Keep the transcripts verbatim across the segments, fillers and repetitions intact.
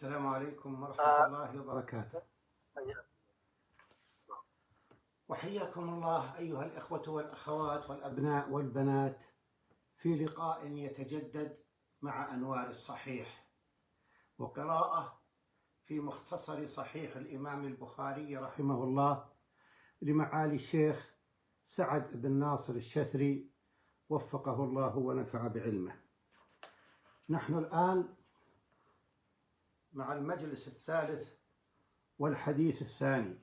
السلام عليكم ورحمة الله وبركاته. وحياكم الله أيها الإخوة والأخوات والأبناء والبنات في لقاء يتجدد مع أنوار الصحيح وقراءة في مختصر صحيح الإمام البخاري رحمه الله لمعالي الشيخ سعد بن ناصر الشثري وفقه الله ونفع بعلمه. نحن الآن مع المجلس الثالث والحديث الثاني.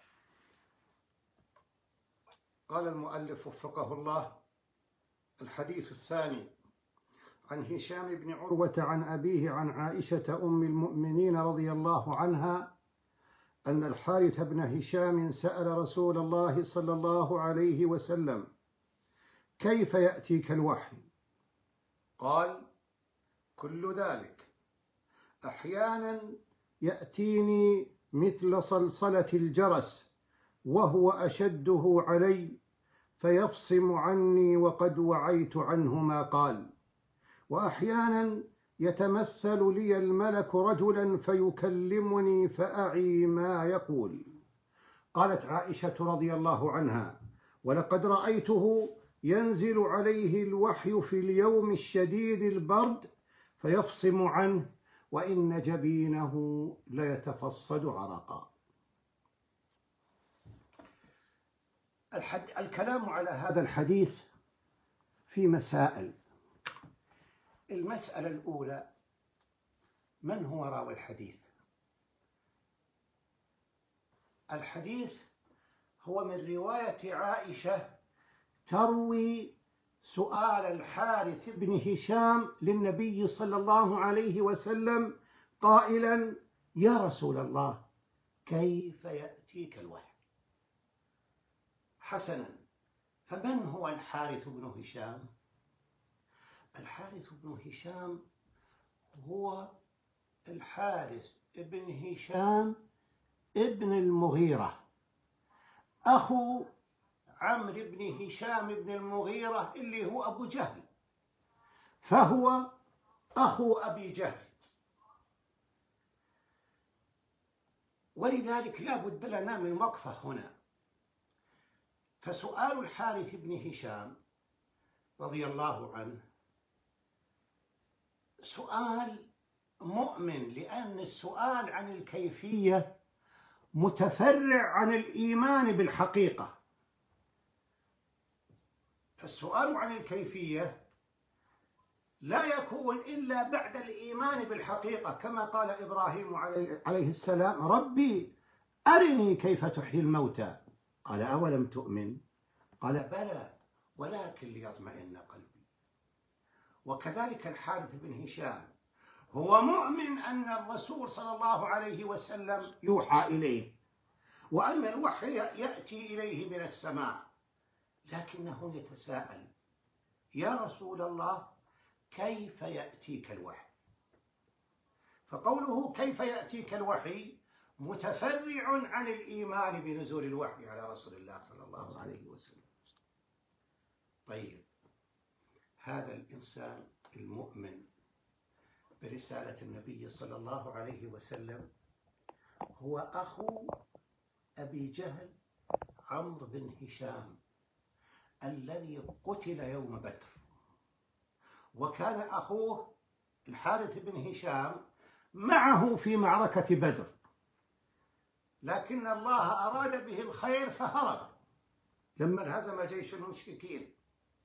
قال المؤلف وفقه الله: الحديث الثاني عن هشام بن عروة عن أبيه عن عائشة أم المؤمنين رضي الله عنها أن الحارث بن هشام سأل رسول الله صلى الله عليه وسلم: كيف يأتيك الوحي؟ قال: كل ذلك، أحيانا يأتيني مثل صلصلة الجرس وهو أشده علي فيفصم عني وقد وعيت عنه ما قال، وأحيانا يتمثل لي الملك رجلا فيكلمني فأعي ما يقول. قالت عائشة رضي الله عنها: ولقد رأيته ينزل عليه الوحي في اليوم الشديد البرد فيفصم عنه وإن جبينه ليتفصد عرقا. الحد... الكلام على هذا الحديث في مسائل. المسألة الأولى: من هو راوي الحديث؟ الحديث هو من رواية عائشة تروي سؤال الحارث بن هشام للنبي صلى الله عليه وسلم قائلا: يا رسول الله، كيف يأتيك الوحي؟ حسنا، فمن هو الحارث بن هشام؟ الحارث بن هشام هو الحارث بن هشام ابن المغيرة، أخو عمرو بن هشام بن المغيرة اللي هو أبو جهل، فهو أخو أبي جهل. ولذلك لا بد لنا من وقفة هنا. فسؤال الحارث بن هشام رضي الله عنه سؤال مؤمن، لأن السؤال عن الكيفية متفرع عن الإيمان بالحقيقة. فالسؤال عن الكيفية لا يكون إلا بعد الإيمان بالحقيقة، كما قال إبراهيم عليه السلام: ربي أرني كيف تحيي الموتى. قال: أولم تؤمن؟ قال: بلى ولكن ليطمئن قلبي. وكذلك الحارث بن هشام هو مؤمن أن الرسول صلى الله عليه وسلم يوحى إليه وأن الوحي يأتي إليه من السماء، لكنه يتساءل: يا رسول الله، كيف يأتيك الوحي؟ فقوله كيف يأتيك الوحي متفرع عن الإيمان بنزول الوحي على رسول الله صلى الله عليه وسلم. طيب، هذا الإنسان المؤمن برسالة النبي صلى الله عليه وسلم هو أخو أبي جهل عمرو بن هشام الذي قتل يوم بدر، وكان أخوه الحارث بن هشام معه في معركة بدر، لكن الله أراد به الخير فهرب لما انهزم جيش المشركين.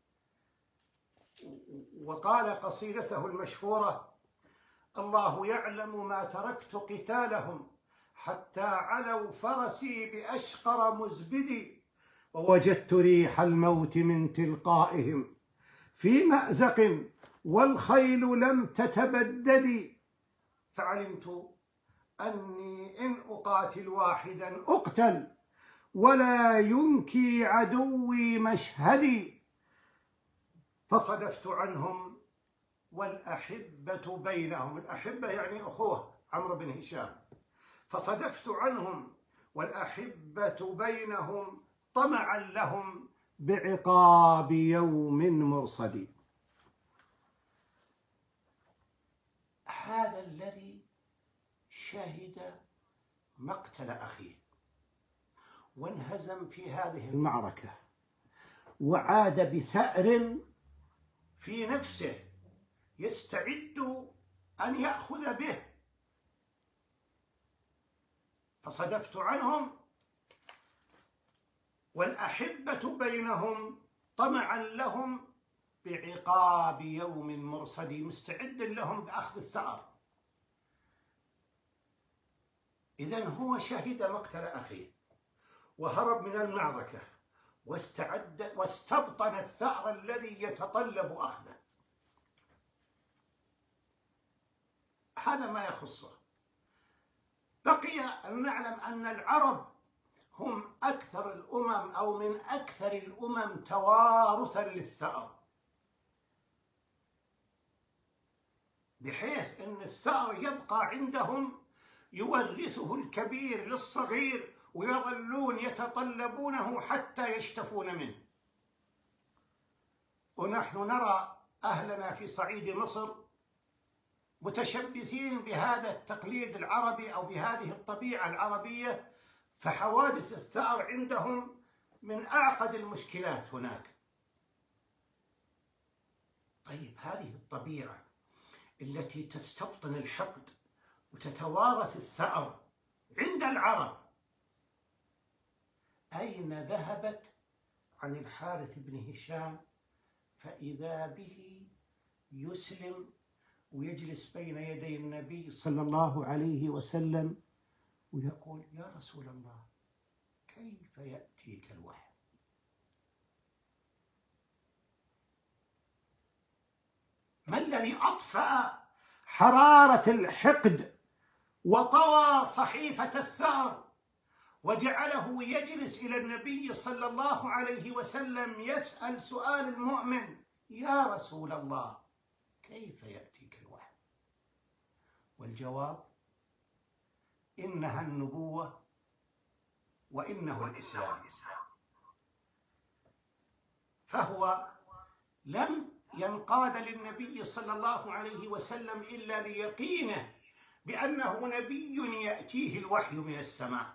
وقال قصيدته المشهورة: الله يعلم ما تركت قتالهم حتى علوا فرسي بأشقر مزبدي، ووجدت ريح الموت من تلقائهم في مأزق والخيل لم تتبدد، فعلمت أني إن أقاتل واحدا أقتل ولا ينكي عدوي مشهدي، فصدفت عنهم والأحبة بينهم. الأحبة يعني أخوه عمرو بن هشام. فصدفت عنهم والأحبة بينهم طمعا لهم بعقاب يوم مرصد. هذا الذي شهد مقتل أخيه وانهزم في هذه المعركة، وعاد بثأر في نفسه يستعد أن يأخذ به، فصدفت عنهم والأحبة بينهم طمعا لهم بعقاب يوم مرصد، مستعد لهم بأخذ الثأر. إذن هو شهد مقتل أخيه وهرب من المعركة واستعد واستبطن الثأر الذي يتطلب أخذه. هذا ما يخصه. بقي أن نعلم أن العرب هم أكثر الأمم أو من أكثر الأمم توارثا للثأر، بحيث أن الثأر يبقى عندهم يورثه الكبير للصغير ويظلون يتطلبونه حتى يشتفون منه. ونحن نرى أهلنا في صعيد مصر متشبثين بهذا التقليد العربي أو بهذه الطبيعة العربية، فحوادث الثأر عندهم من أعقد المشكلات هناك. طيب هذه الطبيعة التي تستبطن الحقد وتتوارث الثأر عند العرب أين ذهبت عن الحارث بن هشام؟ فإذا به يسلم ويجلس بين يدي النبي صلى الله عليه وسلم ويقول: يا رسول الله، كيف يأتيك الوحي؟ ما الذي أطفأ حرارة الحقد وطوى صحيفة الثأر وجعله يجلس إلى النبي صلى الله عليه وسلم يسأل سؤال المؤمن: يا رسول الله، كيف يأتيك الوحي؟ والجواب: إنها النبوة وإنه الإسلام. فهو لم ينقاد للنبي صلى الله عليه وسلم إلا ليقينه بأنه نبي يأتيه الوحي من السماء،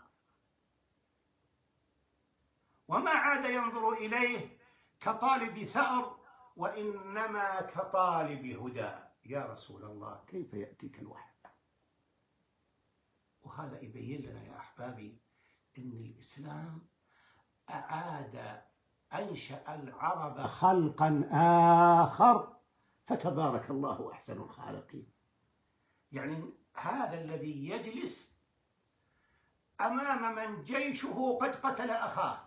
وما عاد ينظر إليه كطالب ثأر وإنما كطالب هدى. يا رسول الله، كيف يأتيك الوحي؟ وهذا يبين لنا يا أحبابي أن الإسلام أعاد أنشأ العرب خلقا آخر، فتبارك الله أحسن الخالقين. يعني هذا الذي يجلس أمام من جيشه قد قتل أخاه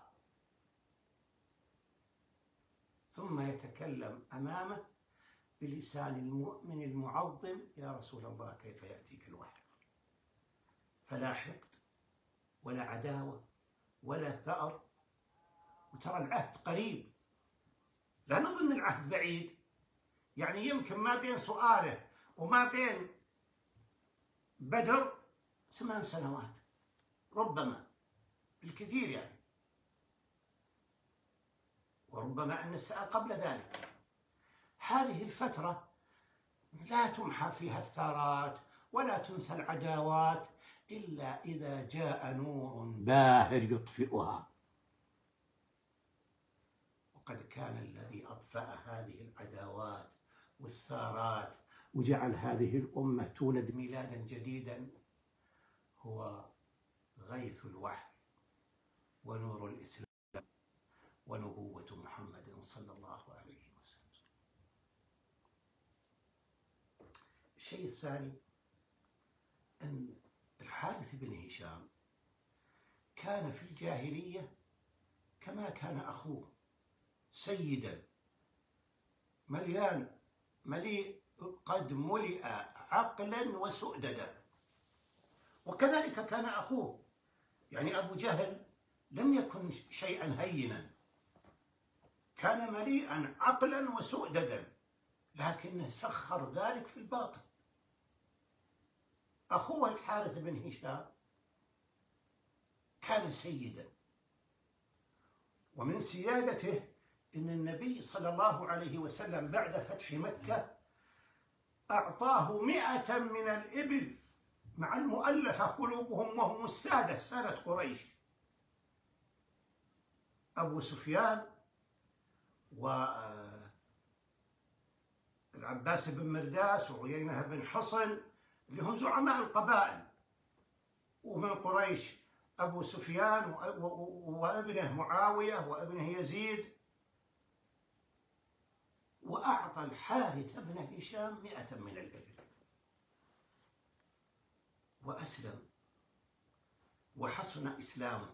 ثم يتكلم أمامه بلسان المؤمن المعظم: يا رسول الله، كيف يأتيك الوحي؟ فلا حقد ولا عداوة ولا ثأر. وترى العهد قريب، لا نظن العهد بعيد. يعني يمكن ما بين سؤاله وما بين بدر ثمان سنوات ربما بالكثير يعني، وربما أن السؤال قبل ذلك. هذه الفترة لا تمحى فيها الثارات ولا تنسى العداوات إلا إذا جاء نور باهر يطفئها. وقد كان الذي أطفأ هذه العداوات والثارات وجعل هذه الأمة تولد ميلادا جديدا هو غيث الوحي ونور الإسلام ونبوة محمد صلى الله عليه وسلم. الشيء الثاني أن الحارث بن هشام كان في الجاهلية كما كان أخوه، سيدا مليان مليء قد ملئ عقلا وسؤددا، وكذلك كان أخوه. يعني أبو جهل لم يكن شيئا هينا، كان مليئا عقلا وسؤددا، لكنه سخر ذلك في الباطل. أخوه الحارث بن هشام كان سيدا، ومن سيادته إن النبي صلى الله عليه وسلم بعد فتح مكة أعطاه مئة من الإبل مع المؤلفة قلوبهم وهم السادة سادة قريش، أبو سفيان والعباس بن مرداس وعيينة بن حصن اللي هم زعماء القبائل، ومن قريش أبو سفيان وابنه معاوية وابنه يزيد. وأعطى الحارث بن هشام مئة من الإبل وأسلم وحسن إسلامه،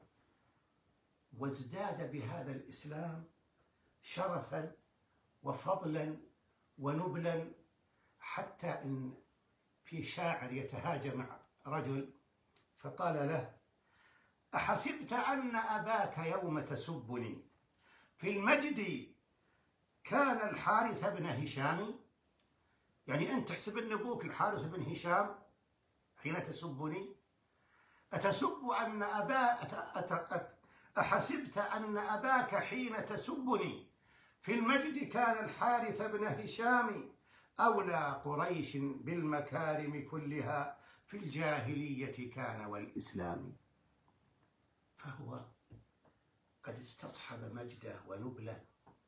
وازداد بهذا الإسلام شرفا وفضلا ونبلا، حتى إن في شاعر يتهاجم مع رجل فقال له: أحسبت أن أباك يوم تسبني في المجد كان الحارث بن هشام؟ يعني أنت تحسب أن أبوك الحارث بن هشام حين تسبني؟ أتسب أن أبا أت... أت... أت... أحسبت أن أباك حين تسبني في المجد كان الحارث بن هشام؟ أولى قريش بالمكارم كلها في الجاهلية كان والإسلام. فهو قد استصحب مجده ونبله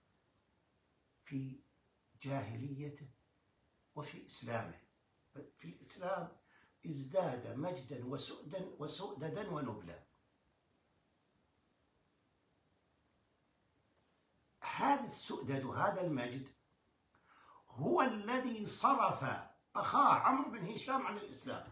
في جاهليته وفي إسلامه. في الإسلام ازداد مجدا وسؤدا وسؤددا ونبلا. هذا السؤدد وهذا المجد هو الذي صرف أخاه عمرو بن هشام عن الإسلام،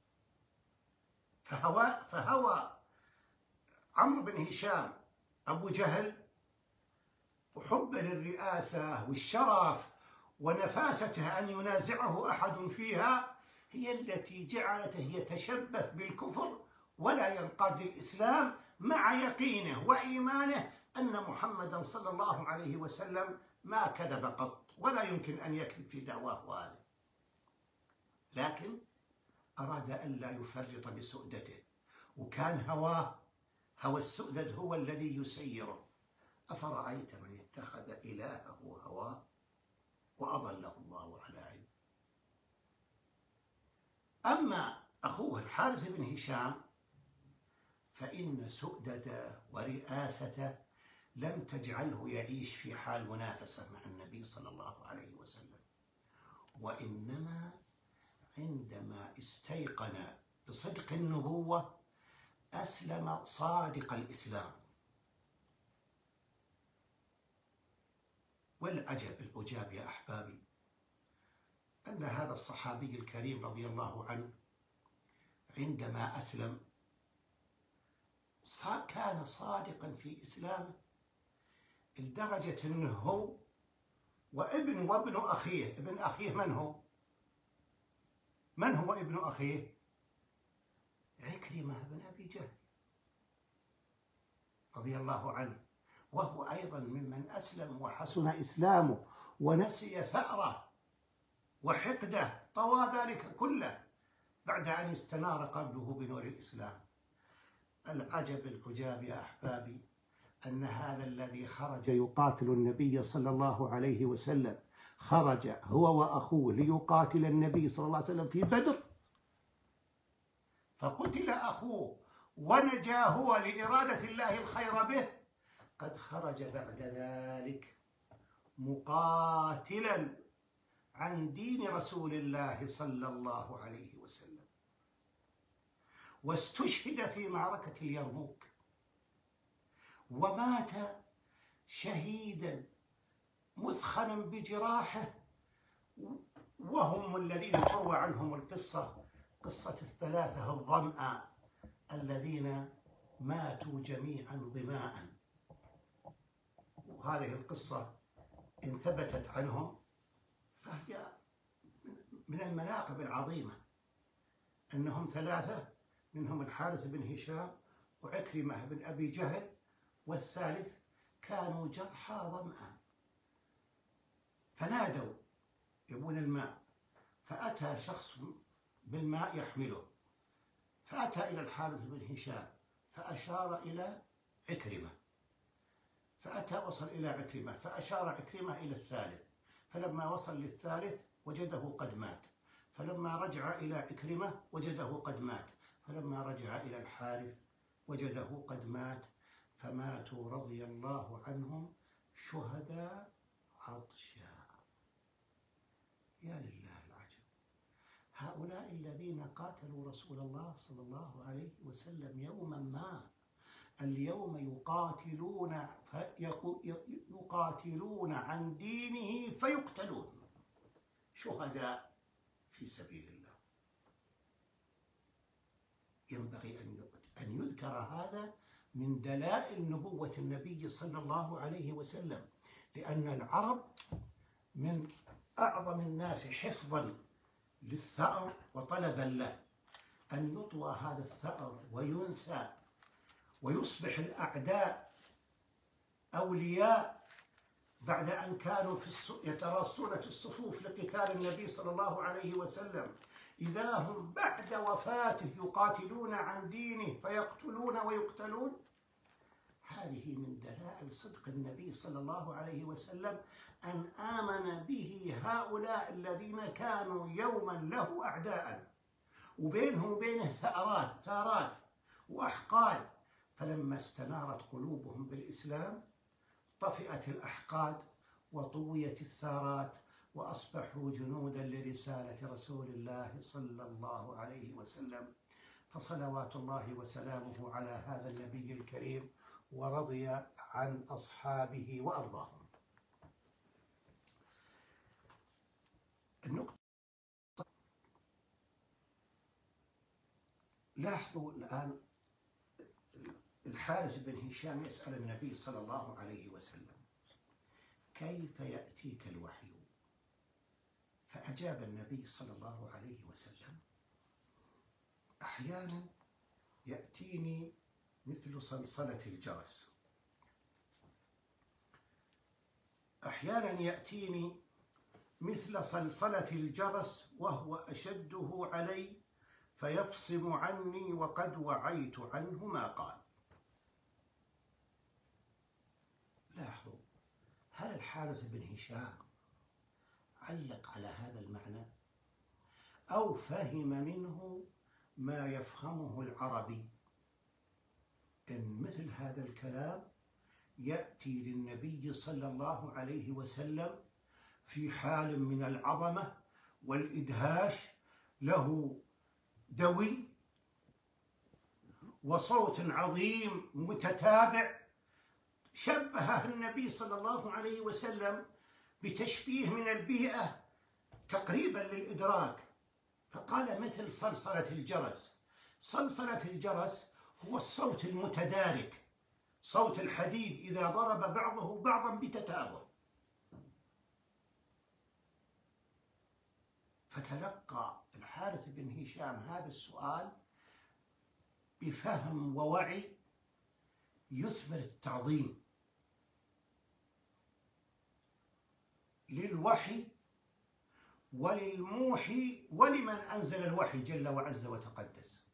فهوى, فهوى عمرو بن هشام أبو جهل وحب للرئاسة والشرف ونفاسته أن ينازعه أحد فيها هي التي جعلته يتشبث بالكفر ولا ينقاد للإسلام، مع يقينه وإيمانه أن محمدا صلى الله عليه وسلم ما كذب قط ولا يمكن أن يكذب في دعواه هذا، لكن أراد أن لا يفرط بسؤدته، وكان هواه هوى السؤدد هو الذي يسيره. أفرأيت من اتخذ إلهه هواه وأضله الله على علم. أما أخوه الحارث بن هشام فإن سؤدده ورئاسته لم تجعله يعيش في حال منافسة مع النبي صلى الله عليه وسلم، وإنما عندما استيقن بصدق النبوة أسلم صادق الإسلام. والعجب العجاب يا أحبابي أن هذا الصحابي الكريم رضي الله عنه عندما أسلم كان صادقا في إسلامه لدرجة أنه هو وابن وابن أخيه. ابن أخيه من هو؟ من هو ابن أخيه؟ عكرمة بن أبي جهل رضي الله عنه، وهو أيضا ممن أسلم وحسن إسلامه ونسي ثأره وحقده، طوى ذلك كله بعد أن استنار قلبه بنور الإسلام. العجب العجاب يا أحبابي أن هذا الذي خرج يقاتل النبي صلى الله عليه وسلم خرج هو وأخوه ليقاتل النبي صلى الله عليه وسلم في بدر، فقتل أخوه ونجا هو لإرادة الله الخير به، قد خرج بعد ذلك مقاتلا عن دين رسول الله صلى الله عليه وسلم، واستشهد في معركة اليرموك ومات شهيدا مثخنا بجراحه. وهم الذين تروى عنهم القصة، قصة الثلاثة الظمأ الذين ماتوا جميعا ظماء. وهذه القصة إن ثبتت عنهم فهي من المناقب العظيمة، أنهم ثلاثة منهم الحارث بن هشام وعكرمة بن أبي جهل والثالث كانوا جرحى ظمأ، فنادوا يبون الماء، فأتى شخص بالماء يحمله، فأتى إلى الحارث بن هشام فأشار إلى عكرمة، فأتى وصل إلى عكرمة فأشار عكرمة إلى الثالث، فلما وصل للثالث وجده قد مات، فلما رجع إلى عكرمة وجده قد مات، فلما رجع إلى الحارث وجده قد مات، فماتوا رضي الله عنهم شهداء عطشا. يا لله العجب، هؤلاء الذين قاتلوا رسول الله صلى الله عليه وسلم يوما ما، اليوم يقاتلون يقاتلون عن دينه فيقتلون شهداء في سبيل الله. ينبغي أن يذكر هذا من دلائل نبوة النبي صلى الله عليه وسلم، لأن العرب من أعظم الناس حفظا للثأر وطلبا له، أن يطوى هذا الثأر وينسى ويصبح الأعداء أولياء بعد أن كانوا في يتراصون في الصفوف لقتال النبي صلى الله عليه وسلم، إذا هم بعد وفاته يقاتلون عن دينه فيقتلون ويقتلون. هذه من دلائل صدق النبي صلى الله عليه وسلم، أن آمن به هؤلاء الذين كانوا يوما له أعداء وبينهم وبينه ثأرات ثارات وأحقاد، فلما استنارت قلوبهم بالإسلام طفئت الأحقاد وطويت الثارات وأصبحوا جنودا لرسالة رسول الله صلى الله عليه وسلم. فصلوات الله وسلامه على هذا النبي الكريم، ورضي عن أصحابه وأرضاهم. النقطة، لاحظوا الآن الحارث بن هشام يسأل النبي صلى الله عليه وسلم: كيف يأتيك الوحي؟ فأجاب النبي صلى الله عليه وسلم: أحيانا يأتيني مثل صلصلة الجرس، أحيانا يأتيني مثل صلصلة الجرس وهو أشده علي فيفصم عني وقد وعيت عنه ما قال. لاحظوا، هل الحارث بن هشام علق على هذا المعنى أو فهم منه ما يفهمه العربي؟ إن مثل هذا الكلام يأتي للنبي صلى الله عليه وسلم في حال من العظمة والإدهاش، له دوي وصوت عظيم متتابع، شبهه النبي صلى الله عليه وسلم بتشبيه من البيئة تقريبا للإدراك، فقال مثل صلصلة الجرس. صلصلة الجرس هو الصوت المتدارك، صوت الحديد إذا ضرب بعضه بعضا بتتابع. فتلقى الحارث بن هشام هذا السؤال بفهم ووعي يثمر التعظيم للوحي وللموحي ولمن أنزل الوحي جل وعز وتقدس،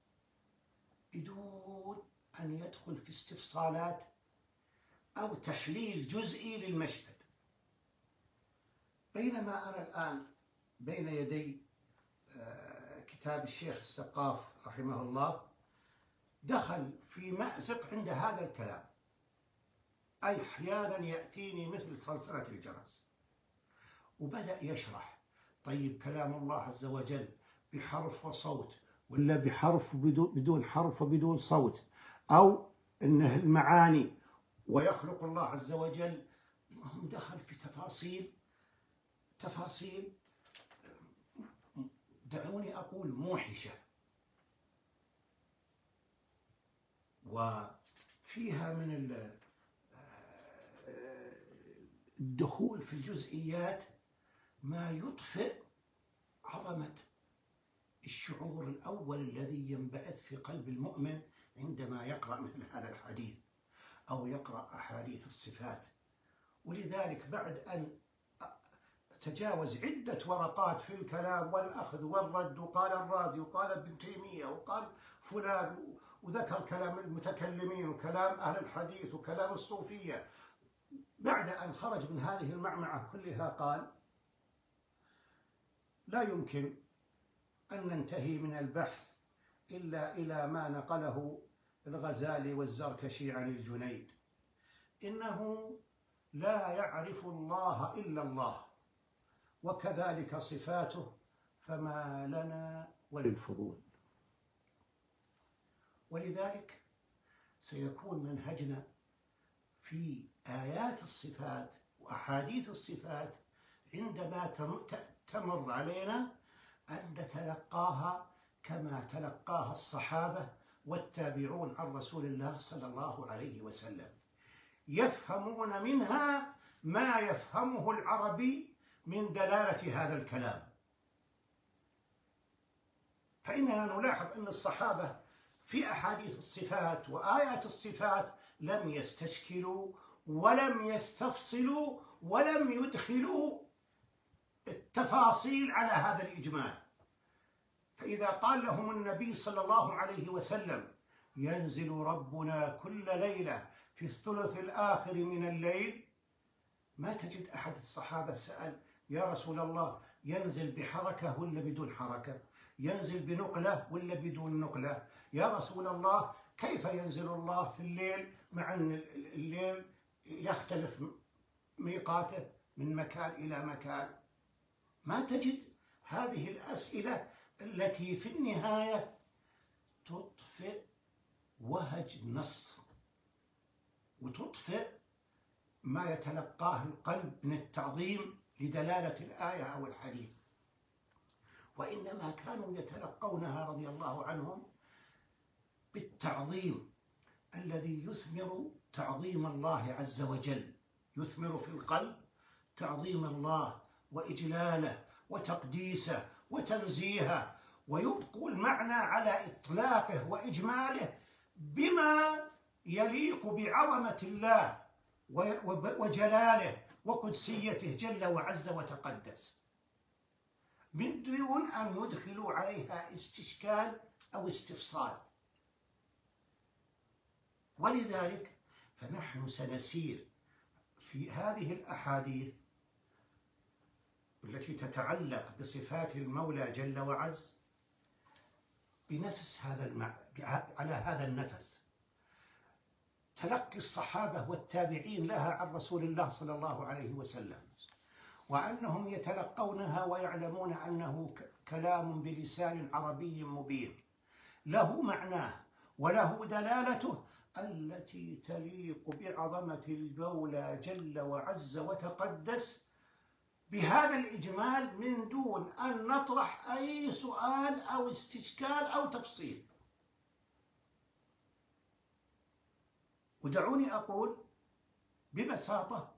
بدون أن يدخل في استفصالات أو تحليل جزئي للمشهد. بينما أنا الآن بين يدي كتاب الشيخ السقاف رحمه الله، دخل في مأزق عند هذا الكلام، أي أحيانا يأتيني مثل صلصلة الجرس، وبدأ يشرح. طيب كلام الله عز وجل بحرف وصوت، ولا بحرف بدون حرف وبدون صوت، أو إنه المعاني ويخلق الله عز وجل؟ هم دخل في تفاصيل تفاصيل دعوني أقول موحشة، وفيها من الدخول في الجزئيات ما يطفئ عظمة الشعور الأول الذي ينبعث في قلب المؤمن عندما يقرأ مثل هذا الحديث أو يقرأ أحاديث الصفات. ولذلك بعد أن تجاوز عدة ورقات في الكلام والأخذ والرد، وقال الرازي وقال ابن تيمية وقال فلان، وذكر كلام المتكلمين وكلام أهل الحديث وكلام الصوفية، بعد أن خرج من هذه المعمعة كلها قال: لا يمكن أن ننتهي من البحث إلا إلى ما نقله الغزالي والزركشي عن الجنيد، إنه لا يعرف الله إلا الله، وكذلك صفاته، فما لنا وللفضول. ولذلك سيكون منهجنا في آيات الصفات وأحاديث الصفات عندما تمر علينا أن نتلقاها كما تلقاها الصحابة والتابعون عن رسول الله صلى الله عليه وسلم، يفهمون منها ما يفهمه العربي من دلالة هذا الكلام. فإننا نلاحظ أن الصحابة في أحاديث الصفات وآيات الصفات لم يستشكلوا ولم يستفصلوا ولم يدخلوا التفاصيل على هذا الإجمال. فإذا قال لهم النبي صلى الله عليه وسلم ينزل ربنا كل ليلة في الثلث الآخر من الليل، ما تجد أحد الصحابة سأل يا رسول الله ينزل بحركة ولا بدون حركة، ينزل بنقلة ولا بدون نقلة، يا رسول الله كيف ينزل الله في الليل مع أن الليل يختلف ميقاته من مكان إلى مكان. ما تجد هذه الأسئلة التي في النهاية تطفئ وهج النص وتطفئ ما يتلقاه القلب من التعظيم لدلالة الآية أو الحديث، وإنما كانوا يتلقونها رضي الله عنهم بالتعظيم الذي يثمر تعظيم الله عز وجل، يثمر في القلب تعظيم الله وإجلاله وتقديسه وتنزيهه، ويبقوا المعنى على إطلاقه وإجماله بما يليق بعظمة الله وجلاله وقدسيته جل وعز وتقدس، من دون أن يدخلوا عليها استشكال أو استفصال. ولذلك فنحن سنسير في هذه الأحاديث التي تتعلق بصفات المولى جل وعز بنفس هذا المع... على هذا النفس، تلقي الصحابة والتابعين لها عن رسول الله صلى الله عليه وسلم، وأنهم يتلقونها ويعلمون أنه كلام بلسان عربي مبين له معناه وله دلالته التي تليق بعظمة المولى جل وعز وتقدس بهذا الإجمال من دون أن نطرح أي سؤال أو استشكال أو تفصيل. ودعوني أقول ببساطة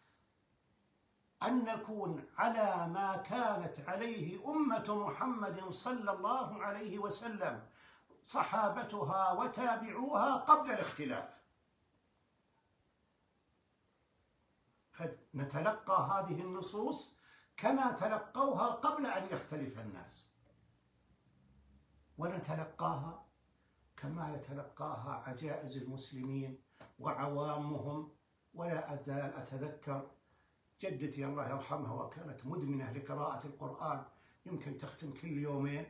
أن نكون على ما كانت عليه أمة محمد صلى الله عليه وسلم صحابتها وتابعوها قبل الاختلاف، فنتلقى هذه النصوص كما تلقوها قبل أن يختلف الناس، ونتلقاها كما يتلقاها عجائز المسلمين وعوامهم. ولا أزال أتذكر جدتي الله يرحمها وكانت مدمنة لقراءة القرآن، يمكن تختم كل يومين،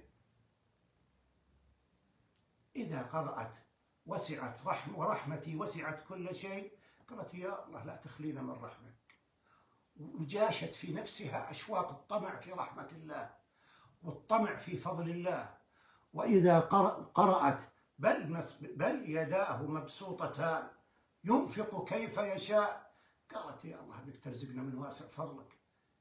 إذا قرأت وسعت رحم ورحمتي وسعت كل شيء، قالت يا الله لا تخلينا من رحمتك، وجاشت في نفسها أشواق الطمع في رحمة الله والطمع في فضل الله. وإذا قرأت بل, بل يداه مبسوطتان ينفق كيف يشاء، قالت يا الله بك ترزقنا من واسع فضلك.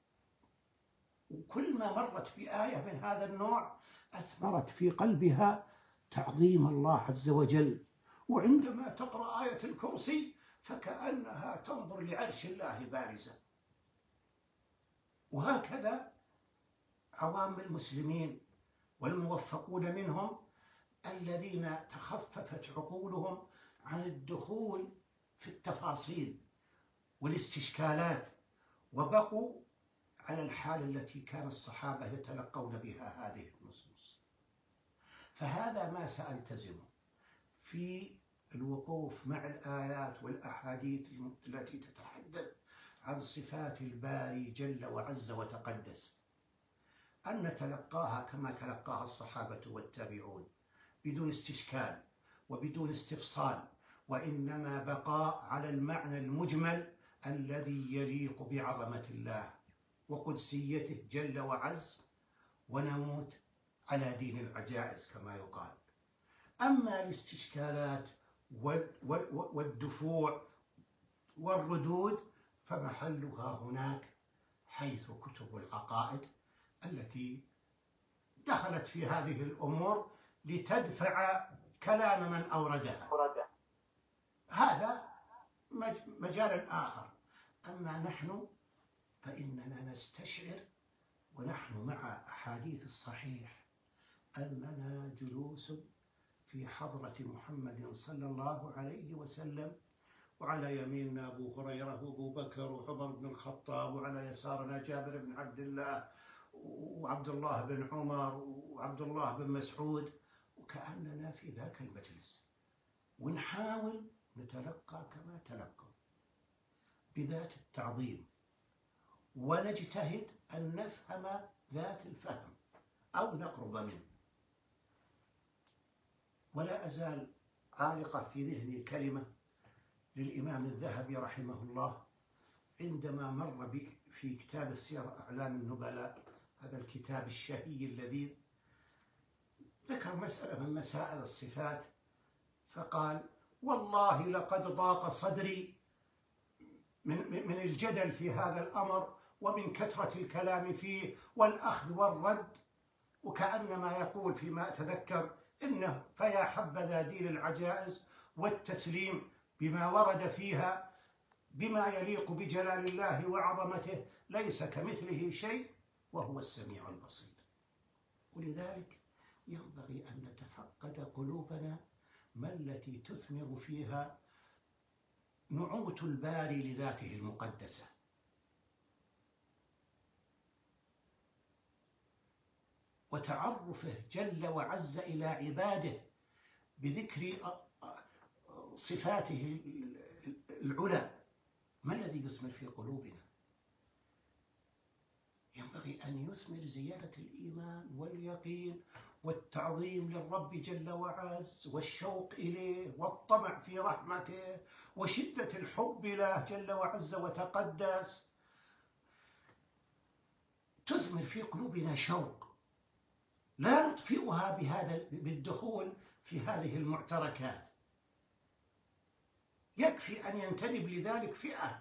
وكل ما مرت بآية من هذا النوع أثمرت في قلبها تعظيم الله عز وجل، وعندما تقرأ آية الكرسي فكأنها تنظر لعرش الله بارزة. وهكذا عوام المسلمين والموفقون منهم الذين تخففت عقولهم عن الدخول في التفاصيل والاستشكالات، وبقوا على الحال التي كان الصحابة يتلقون بها هذه النصوص. فهذا ما سألتزمه في الوقوف مع الآيات والأحاديث التي تتحدث عن صفات الباري جل وعز وتقدس. أن نتلقاها كما تلقاها الصحابة والتابعون بدون استشكال وبدون استفصال، وإنما بقاء على المعنى المجمل الذي يليق بعظمة الله وقدسيته جل وعز، ونموت على دين العجائز كما يقال. أما الاستشكالات والدفوع والردود فمحلها هناك، حيث كتب العقائد التي دخلت في هذه الأمور لتدفع كلام من أوردها، هذا مجال آخر. أما نحن فإننا نستشعر ونحن مع أحاديث الصحيح أننا جلوس في حضرة محمد صلى الله عليه وسلم، وعلى يميننا أبو هريرة وأبو بكر وعمر بن الخطاب، وعلى يسارنا جابر بن عبد الله وعبد الله بن عمر وعبد الله بن مسعود، وكأننا في ذاك المجلس، ونحاول نتلقى كما تلقوا بذات التعظيم، ونجتهد أن نفهم ذات الفهم أو نقرب منه. ولا أزال عالقة في ذهني كلمة للإمام الذهبي رحمه الله عندما مر بي في كتاب السير أعلام النبلاء، هذا الكتاب الشهي اللذيذ، ذكر مسألة من مسائل الصفات فقال: والله لقد ضاق صدري من, من الجدل في هذا الأمر ومن كثرة الكلام فيه والأخذ والرد، وكأنما يقول فيما أتذكر إنه فيا حبذا دين العجائز والتسليم بما ورد فيها بما يليق بجلال الله وعظمته، ليس كمثله شيء وهو السميع البصير. ولذلك ينبغي أن نتفقد قلوبنا ما التي تثمر فيها نعوت الباري لذاته المقدسة، وتعرفه جل وعز إلى عباده بذكر صفاته العلى. ما الذي يثمر في قلوبنا؟ ينبغي أن يثمر زيادة الإيمان واليقين والتعظيم للرب جل وعز، والشوق إليه، والطمع في رحمته، وشدة الحب له جل وعز وتقدس. تثمر في قلوبنا شوق لا نطفئها بهذا بالدخول في هذه المعتركات. يكفي أن ينتدب لذلك فئة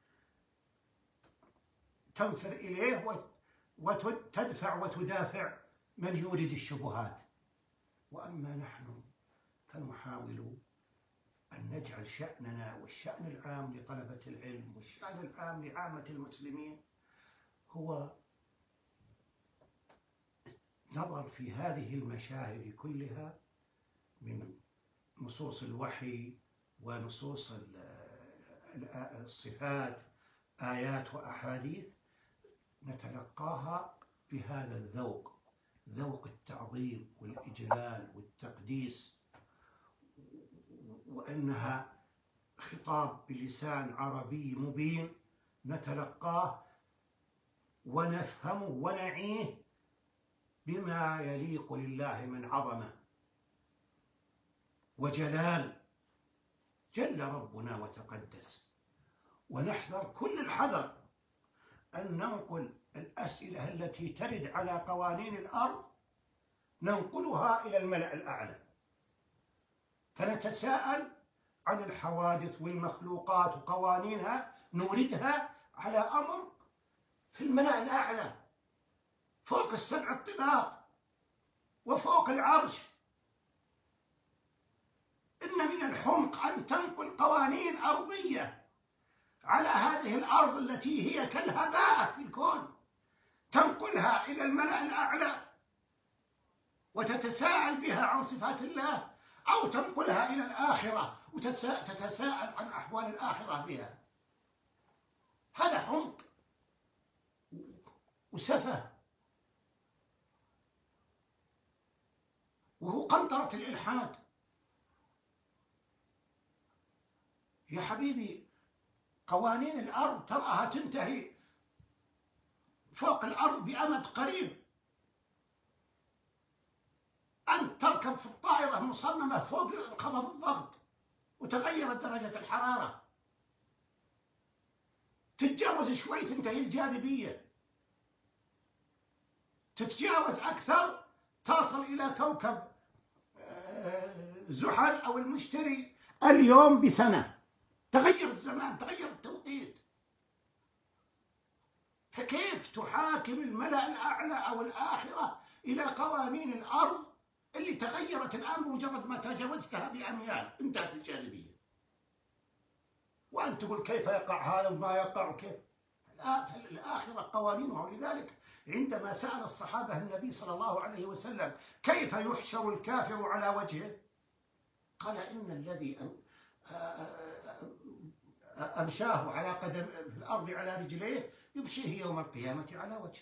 تنفر إليه وتدفع وتدافع من يورد الشبهات. وأما نحن فنحاول أن نجعل شأننا والشأن العام لطلبة العلم والشأن العام لعامة المسلمين هو نظر في هذه المشاهد كلها من نصوص الوحي ونصوص الصفات، آيات وأحاديث، نتلقاها بهذا الذوق، ذوق التعظيم والإجلال والتقديس، وأنها خطاب بلسان عربي مبين نتلقاه ونفهمه ونعيه بما يليق لله من عظمة وجلال جل ربنا وتقدس. ونحذر كل الحذر أن ننقل الأسئلة التي ترد على قوانين الأرض ننقلها إلى الملأ الأعلى، فنتساءل عن الحوادث والمخلوقات وقوانينها نوردها على أمر في الملأ الأعلى فوق السبع الطباق وفوق العرش. إن من الحمق أن تنقل قوانين أرضية على هذه الأرض التي هي كالهباء في الكون، تنقلها إلى الملأ الأعلى وتتساءل بها عن صفات الله، أو تنقلها إلى الآخرة وتتساءل عن أحوال الآخرة بها. هذا حمق وسفه، وهو قنطرة الإلحاد. يا حبيبي، قوانين الأرض تراها تنتهي فوق الأرض بأمد قريب، أن تركب في الطائرة مصممة فوق انخفض الضغط وتغيرت درجة الحرارة، تتجاوز شوي تنتهي الجاذبية، تتجاوز أكثر تصل إلى كوكب زحل أو المشتري اليوم بسنة. تغير الزمان، تغير التوقيت. فكيف تحاكم الملأ الأعلى أو الآخرة إلى قوانين الأرض اللي تغيرت الآن بمجرد ما تجاوزتها بأميال انتهت الجاذبية، وأنت تقول كيف يقع هذا وما يقع كيف؟ الآخرة قوانينها. ولذلك عندما سأل الصحابة النبي صلى الله عليه وسلم كيف يحشر الكافر على وجهه، قال إن الذي أمشاه على قدم في الأرض على رجليه يمشيه يوم القيامة على وجهه.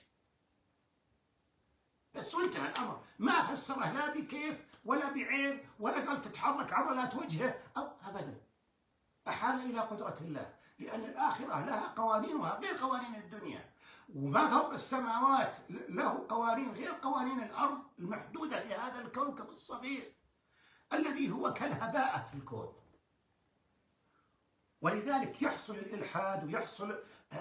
بس وانتهى الأمر، ما فسره لا بكيف ولا بعين ولا قال تتحرك عضلات وجهه أو أبدا، أحال إلى قدرة الله، لأن الآخرة لها قوانينها غير قوانين الدنيا، وما فوق السماوات له قوانين غير قوانين الأرض المحدودة لهذا الكوكب الصغير الذي هو كالهباء في الكون. ولذلك يحصل الإلحاد ويحصل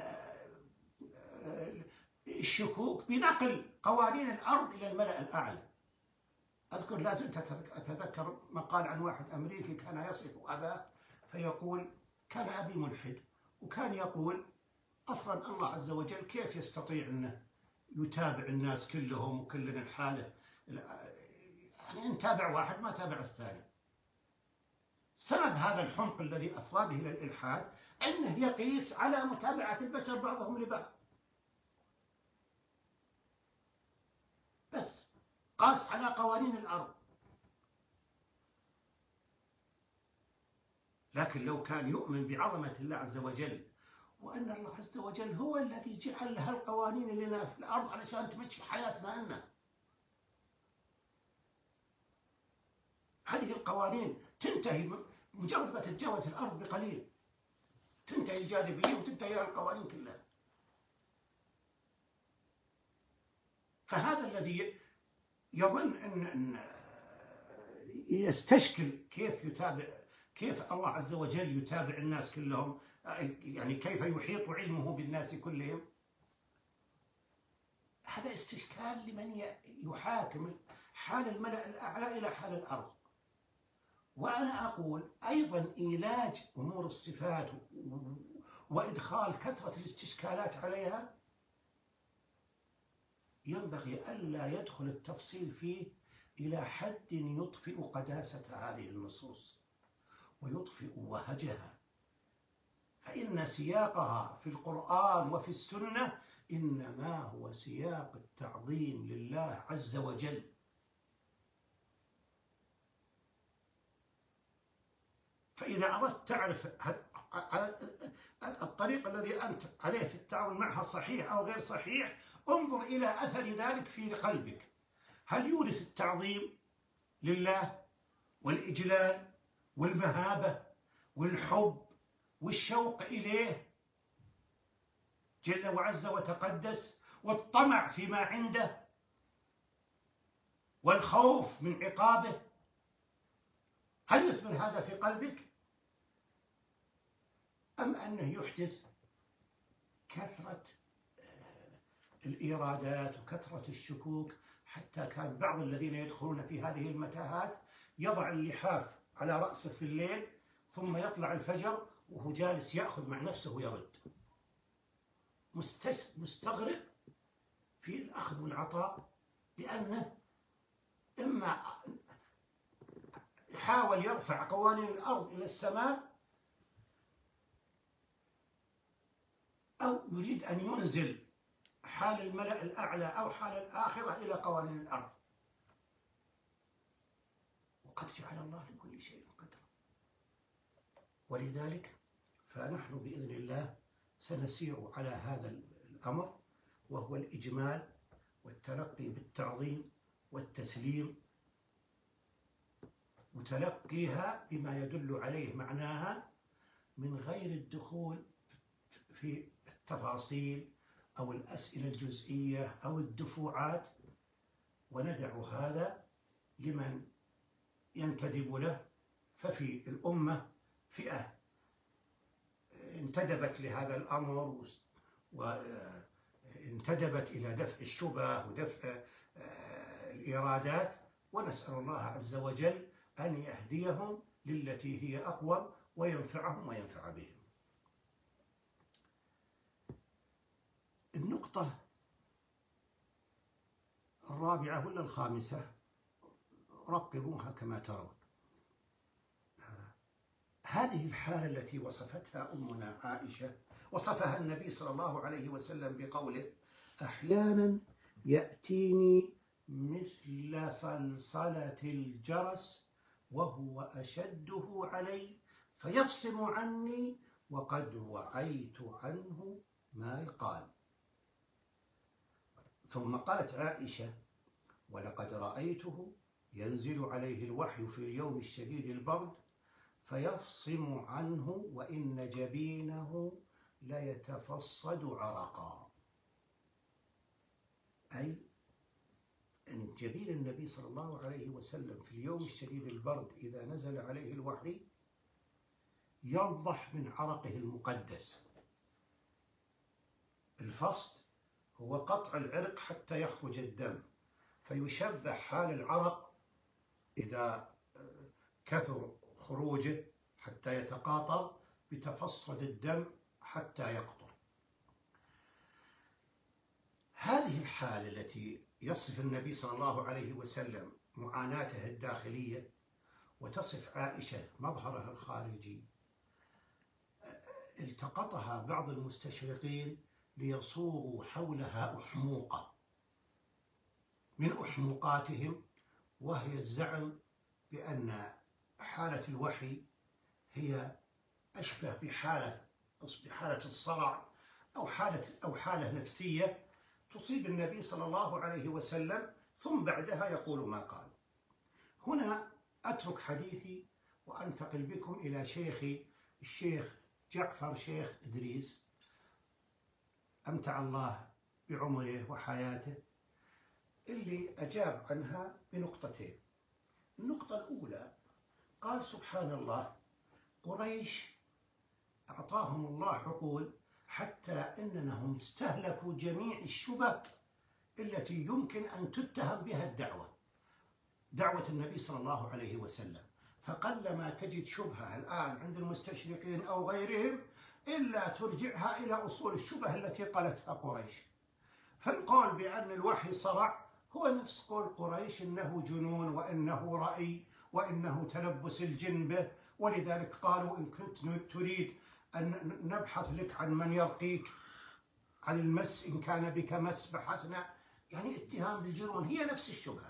الشكوك بنقل قوانين الأرض إلى الملأ الأعلى. أذكر لا زلت أتذكر مقال عن واحد أمريكي كان يصف أباه فيقول كان أبي ملحد، وكان يقول أصلا الله عز وجل كيف يستطيع أنه يتابع الناس كلهم وكلنا الحالة، يعني إن تابع واحد ما تابع الثاني. سبب هذا الحمق الذي أفضى به إلى الإلحاد أنه يقيس على متابعة البشر بعضهم لبعض، بس قاس على قوانين الأرض. لكن لو كان يؤمن بعظمة الله عز وجل وأن الله عز وجل هو الذي جعل لها القوانين لنا في الأرض علشان تمشي حياتنا لنا، هذه القوانين تنتهي مجرد ما تتجاوز الأرض بقليل، تنتهي الجاذبية وتنتهي القوانين كلها. فهذا الذي يظن أن يستشكل كيف يتابع، كيف الله عز وجل يتابع الناس كلهم، يعني كيف يحيط علمه بالناس كلهم، هذا استشكال لمن يحاكم حال الملأ الأعلى إلى حال الأرض. وأنا أقول أيضا علاج أمور الصفات وإدخال كثرة الاستشكالات عليها ينبغي ألا يدخل التفصيل فيه إلى حد يطفئ قداسة هذه النصوص ويطفئ وهجها، فإن سياقها في القرآن وفي السنة إنما هو سياق التعظيم لله عز وجل. فإذا أردت تعرف الطريق الذي أنت عليه في التعامل معها صحيح أو غير صحيح، انظر إلى أثر ذلك في قلبك. هل يورث التعظيم لله والإجلال والمهابة والحب والشوق إليه جل وعز وتقدس والطمع فيما عنده والخوف من عقابه؟ هل يثمر هذا في قلبك أم أنه يحدث كثرة الإيرادات وكثرة الشكوك، حتى كان بعض الذين يدخلون في هذه المتاهات يضع اللحاف على رأسه في الليل ثم يطلع الفجر وهو جالس يأخذ مع نفسه ويرد، مستغرق في الأخذ والعطاء، لأنه إما يحاول يرفع قوانين الأرض إلى السماء أو يريد أن ينزل حال الملأ الأعلى أو حال الآخرة إلى قوانين الأرض. وقد جعل الله لكل شيء قدرا. ولذلك فنحن بإذن الله سنسير على هذا الأمر، وهو الإجمال والتلقي بالتعظيم والتسليم، وتلقيها بما يدل عليه معناها من غير الدخول في التفاصيل أو الأسئلة الجزئية أو الدفوعات، وندع هذا لمن ينتدب له. ففي الأمة فئة انتدبت لهذا الأمر وانتدبت إلى دفع الشبه ودفع الإرادات، ونسأل الله عز وجل أن يهديهم للتي هي أقوم وينفعهم وينفع بهم. النقطة الرابعة ولا الخامسة، رقبوها كما ترون. هذه الحالة التي وصفتها أمنا عائشة وصفها النبي صلى الله عليه وسلم بقوله: أحيانا يأتيني مثل صلصلة الجرس وهو أشده علي فيفصم عني وقد وعيت عنه ما يقال. ثم قالت عائشة: ولقد رأيته ينزل عليه الوحي في اليوم الشديد البرد فيفصم عنه وإن جبينه ليتفصد عرقا. أي أن جبين النبي صلى الله عليه وسلم في اليوم الشديد البرد إذا نزل عليه الوحي ينضح من عرقه المقدس. الفصد هو قطع العرق حتى يخرج الدم، فيشبه حال العرق إذا كثر خروجه حتى يتقاطر بتفصد الدم حتى يقطر. هذه الحالة التي يصف النبي صلى الله عليه وسلم معاناته الداخلية وتصف عائشة مظهرها الخارجي، التقطها بعض المستشرقين ليصوغوا حولها أحموقة من أحموقاتهم، وهي الزعم بأن حالة الوحي هي أشبه بحالة بحالة الصرع أو حالة أو حالة نفسية تصيب النبي صلى الله عليه وسلم ثم بعدها يقول ما قال. هنا أترك حديثي وأنتقل بكم إلى شيخي الشيخ جعفر شيخ إدريس أمتع الله بعمره وحياته، اللي أجاب عنها بنقطتين. النقطة الأولى قال: سبحان الله، قريش أعطاهم الله عقول حتى إنهم استهلكوا جميع الشبه التي يمكن أن تتهم بها الدعوة دعوة النبي صلى الله عليه وسلم. فقلما تجد شبهة الآن عند المستشرقين أو غيرهم إلا ترجعها إلى أصول الشبه التي قالتها قريش. فالقول بأن الوحي صرع هو نفس قول قريش إنه جنون وإنه رأي وإنه تلبس الجن به، ولذلك قالوا إن كنت تريد أن نبحث لك عن من يرقيك عن المس إن كان بك مس بحثنا، يعني اتهام بالجنون. هي نفس الشبهة.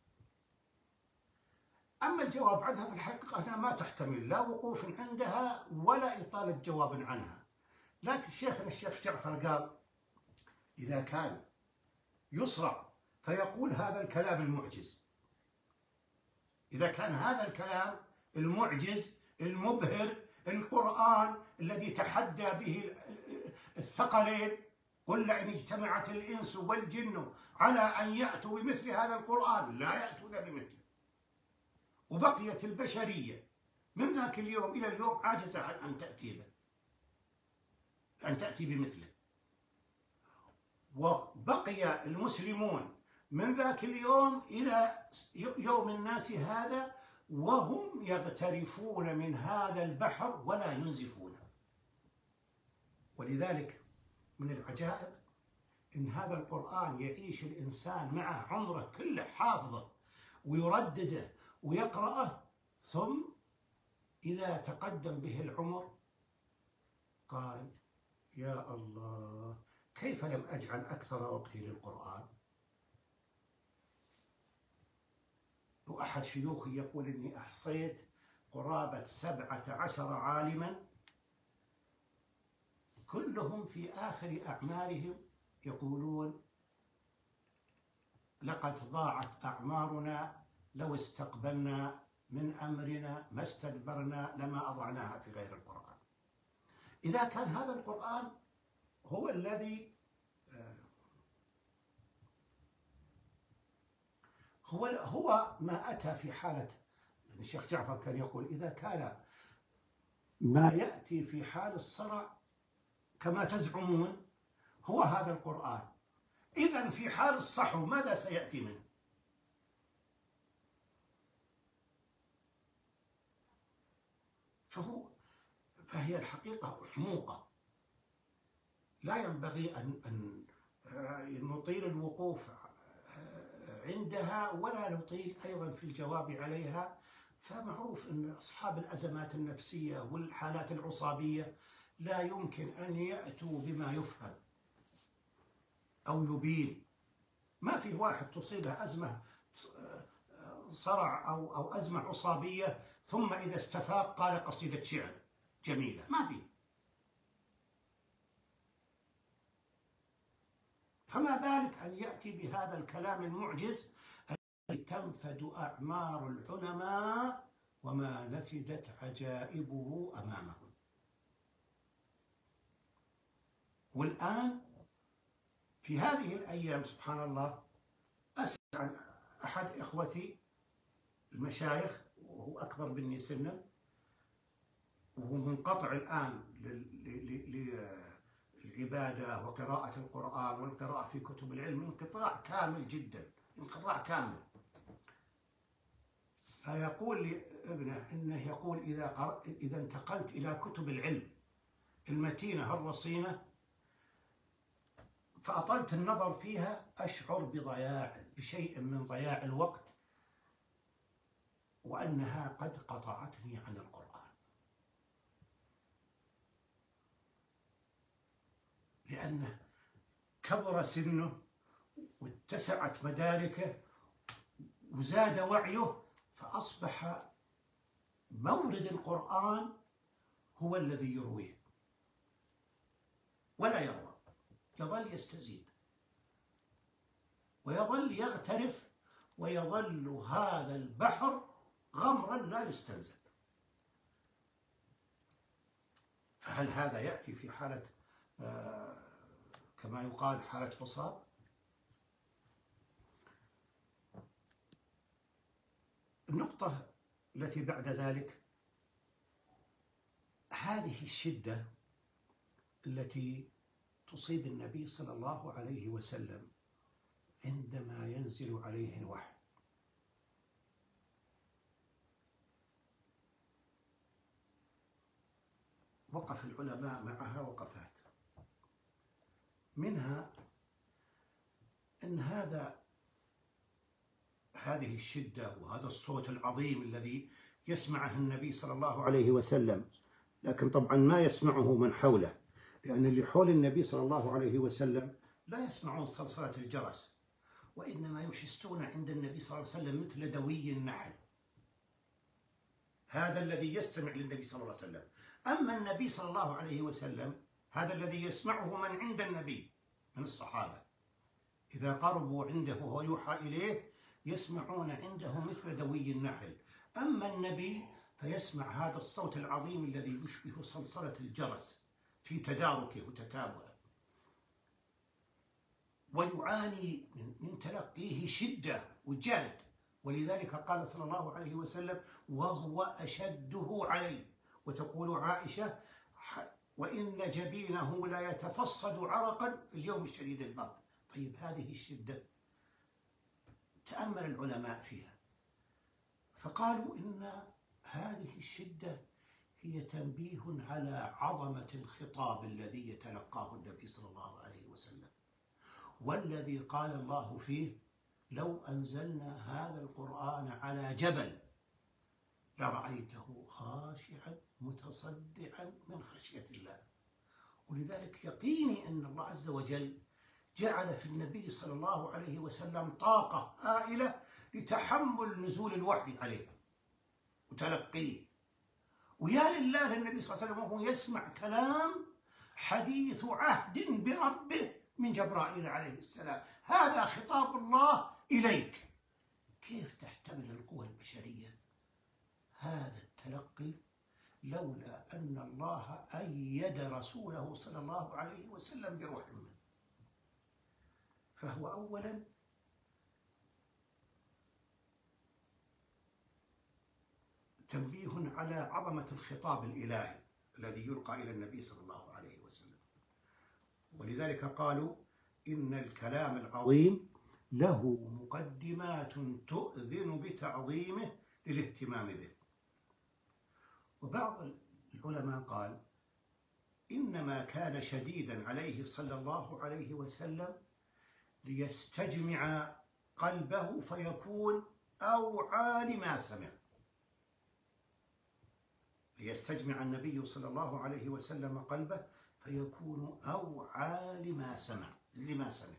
أما الجواب عنها في الحقيقة أنها ما تحتمل لا وقوف عندها ولا إطالة جواب عنها. لكن شيخنا الشيخ جعفر قال: إذا كان يصرع فيقول هذا الكلام المعجز، إذا كان هذا الكلام المعجز المبهر القرآن الذي تحدى به الثقلين، قل لئن اجتمعت الإنس والجن على أن يأتوا بمثل هذا القرآن لا يأتون بمثله، وبقيت البشرية من ذاك اليوم إلى اليوم عاجزة عن أن تأتي به أن تأتي بمثله، وبقي المسلمون من ذاك اليوم إلى يوم الناس هذا وهم يغترفون من هذا البحر ولا ينزفونه. ولذلك من العجائب إن هذا القرآن يعيش الإنسان معه عمره كله حافظه ويردده ويقرأه، ثم إذا تقدم به العمر قال: يا الله، كيف لم أجعل أكثر وقتي للقرآن؟ وأحد شيوخي يقول إني أحصيت قرابة سبعة عشر عالما كلهم في آخر أعمارهم يقولون: لقد ضاعت أعمارنا لو استقبلنا من أمرنا ما استدبرنا لما أضعناها في غير القرآن. إذا كان هذا القرآن هو الذي هو هو ما أتى في حالة، الشيخ جعفر كان يقول إذا كان ما يأتي في حال الصرع كما تزعمون هو هذا القرآن، إذن في حال الصحو ماذا سيأتي منه؟ فهو فهي الحقيقة حموقة، لا ينبغي أن أن نطيل الوقوف عندها ولا نطيل أيضا في الجواب عليها. فمعروف أن أصحاب الأزمات النفسية والحالات العصابية لا يمكن أن يأتوا بما يفهم أو يبين. ما في واحد تصيبه أزمة صرع أو أو أزمة عصابية ثم إذا استفاق قال قصيدة شعر جميلة، ما في. فما بالك أن يأتي بهذا الكلام المعجز الذي تنفد أعمار العلماء وما نفدت عجائبه أمامهم. والآن في هذه الأيام سبحان الله أسأل عن أحد إخوتي المشايخ وهو أكبر مني سنا وهو منقطع الآن للعبادة وقراءة القرآن والقراءة في كتب العلم انقطاع كامل جدا، انقطاع كامل. فيقول لابنه إنه يقول إذا قرأ إذا انتقلت إلى كتب العلم المتينة الرصينة فأطلت النظر فيها أشعر بضياع بشيء من ضياع الوقت وأنها قد قطعتني عن القرآن، لأنه كبر سنه واتسعت مداركه وزاد وعيه، فأصبح مورد القرآن هو الذي يرويه ولا يروى، يظل يستزيد ويظل يغترف ويظل هذا البحر غمرا لا يستنزل. فهل هذا يأتي في حالة آه كما يقال حالة عصاب؟ النقطة التي بعد ذلك هذه الشدة التي تصيب النبي صلى الله عليه وسلم عندما ينزل عليه الوحي. وقف العلماء معها وقفات، منها أن هذا هذه الشدة وهذا الصوت العظيم الذي يسمعه النبي صلى الله عليه وسلم، لكن طبعا ما يسمعه من حوله، لأن اللي حول النبي صلى الله عليه وسلم لا يسمعون صلصلة الجرس، وإنما يحسون عند النبي صلى الله عليه وسلم مثل دوي النحل، هذا الذي يستمع للنبي صلى الله عليه وسلم. أما النبي صلى الله عليه وسلم هذا الذي يسمعه من عند النبي من الصحابة، إذا قربوا عنده وهو يوحى إليه يسمعون عنده مثل دوي النحل. أما النبي فيسمع هذا الصوت العظيم الذي يشبه صلصلة الجرس في تداركه وتتابعه، ويعاني من تلقيه شدة وجهد، ولذلك قال صلى الله عليه وسلم وهو أشده عليه. وتقول عائشة وإن جبينه لا يتفصد عرقا في اليوم الشديد البرد. طيب هذه الشدة تأمل العلماء فيها فقالوا إن هذه الشدة هي تنبيه على عظمة الخطاب الذي يتلقاه النبي صلى الله عليه وسلم، والذي قال الله فيه لو أنزلنا هذا القرآن على جبل لرأيته خاشعا متصدعا من خشية الله. ولذلك يقيني أن الله عز وجل جعل في النبي صلى الله عليه وسلم طاقة هائلة لتحمل نزول الوحي عليه وتلقيه. ويا لله النبي صلى الله عليه وسلم وهو يسمع كلام حديث عهد بربه من جبرائيل عليه السلام، هذا خطاب الله إليك، كيف تحتمل القوى البشرية هذا التلقي لولا أن الله أيد رسوله صلى الله عليه وسلم بروح منه؟ فهو أولا تنبيه على عظمة الخطاب الإلهي الذي يلقى إلى النبي صلى الله عليه وسلم. ولذلك قالوا إن الكلام العظيم له مقدمات تؤذن بتعظيمه للاهتمام به. وبعض العلماء قال إنما كان شديدا عليه صلى الله عليه وسلم ليستجمع قلبه فيكون أوعى لما سمع، ليستجمع النبي صلى الله عليه وسلم قلبه فيكون أوعى لما سمع لما سمع.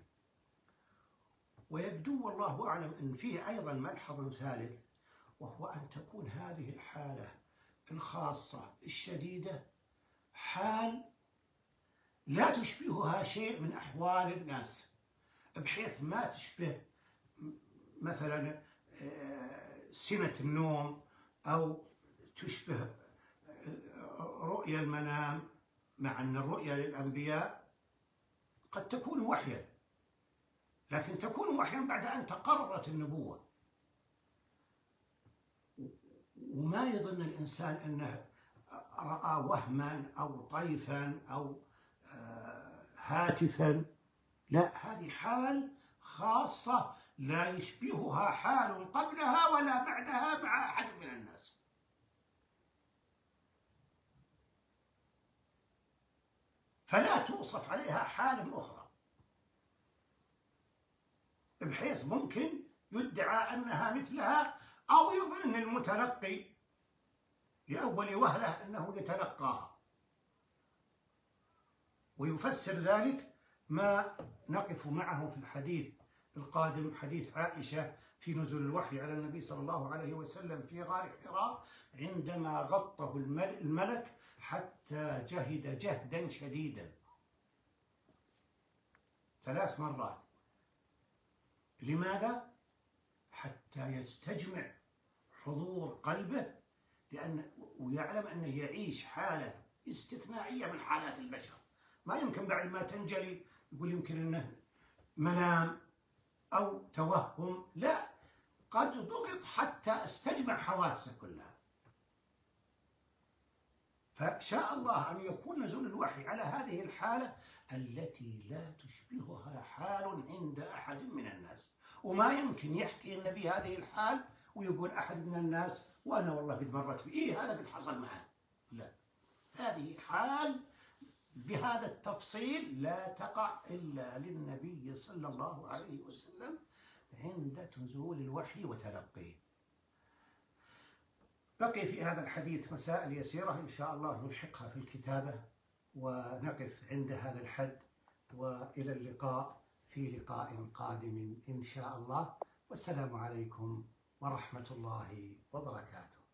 ويبدو والله أعلم أن فيه أيضا ملحظ ثالث، وهو أن تكون هذه الحالة الخاصة الشديدة حال لا تشبهها شيء من أحوال الناس، بحيث ما تشبه مثلا سنة النوم أو تشبه رؤيا المنام، مع أن الرؤيا للأنبياء قد تكون وحيا، لكن تكون وحيا بعد أن تقررت النبوة. وما يظن الإنسان أنه رأى وهما أو طيفا أو هاتفا، لا، هذه حال خاصة لا يشبهها حال قبلها ولا بعدها مع أحد من الناس. فلا توصف عليها حال أخرى، بحيث ممكن يدعى أنها مثلها، أو يظن المتلقي لأول وهلة أنه يتلقاها. ويفسر ذلك ما نقف معه في الحديث القادم، حديث عائشة في نزول الوحي على النبي صلى الله عليه وسلم في غار حراء، عندما غطه الملك حتى جهد جهدا شديدا ثلاث مرات. لماذا؟ حتى يستجمع حضور قلبه، لأن ويعلم أنه يعيش حالة استثنائية من حالات البشر، ما يمكن بعد ما تنجلي يقول يمكن أنه منام أو توهم، لا، قد ضغط حتى استجمع حواسه كلها. فشاء الله أن يكون نزول الوحي على هذه الحالة التي لا تشبهها حال عند أحد من الناس. وما يمكن يحكي النبي هذه الحال ويقول أحد من الناس وأنا والله قد مرت في إيه هذا قد حصل معه، لا، هذه حال بهذا التفصيل لا تقع إلا للنبي صلى الله عليه وسلم عند نزول الوحي وتلقيه. بقي في هذا الحديث مسائل يسيرة إن شاء الله نلحقها في الكتابة، ونقف عند هذا الحد، وإلى اللقاء في لقاء قادم إن شاء الله، والسلام عليكم ورحمة الله وبركاته.